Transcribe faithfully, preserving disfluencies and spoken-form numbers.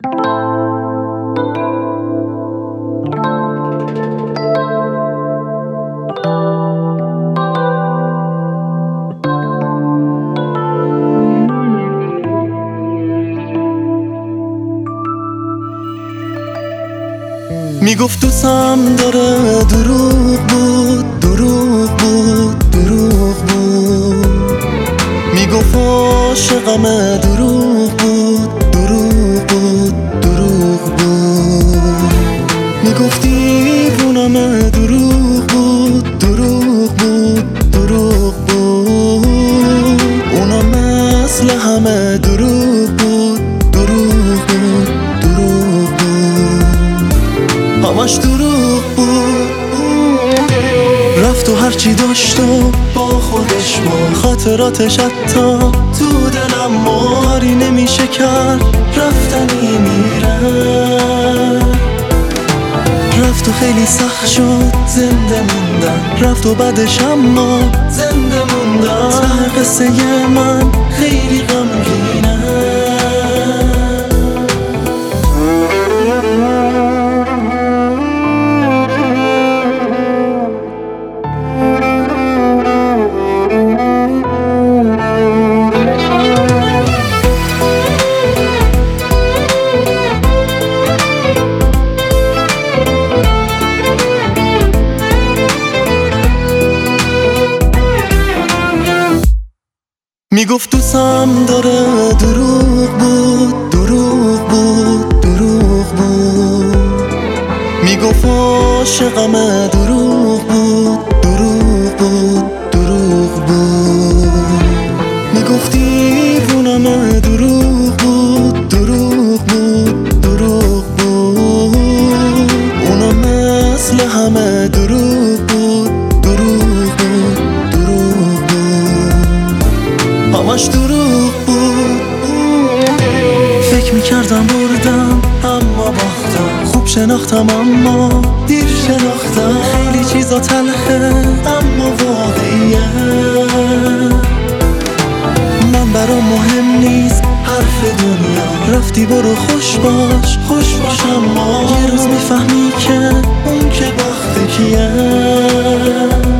میگفت دوستم داره، دروغ بود، دروغ بود، دروغ بود. میگفت عاشقمه، دروغ بود، دروغ بود، دروغ بود. میگفت دیوونمه، دروغ بود، دروغ بود، دروغ بود. اونم مثل همه دروغ بود، دروغ بود، دروغ بود. همش دروغ بود. رفت و هرچی داشت و با خودش ما خاطراتش حتی تو دلم ما کاری نمیشه کرد، رفتنی میره. رفت و خیلی سخت شد زنده موندن، رفت و بعدش اما زنده موندن. ته قصه من خیلی غمگینه. میگفت دوستم داره، دروغ بود، دروغ بود، دروغ بود. میگفت عاشقمه، دروغ بود، دروغ بود، دروغ بود. میگفت دیوونمه، دروغ بود، دروغ بود، دروغ بود. اونم مثل همه دروغ بود، دروغ بود، دروغ بود. همش دروغ بود. فکر میکردم بردم اما باختم، خوب شناختم اما دیر شناختم. خیلی چیزا تلخه اما واقعیه. من برام مهم نیست حرف دنیا، رفتی برو خوش باش، خوش باش. اما یه روز میفهمی که اون که باخته کیه.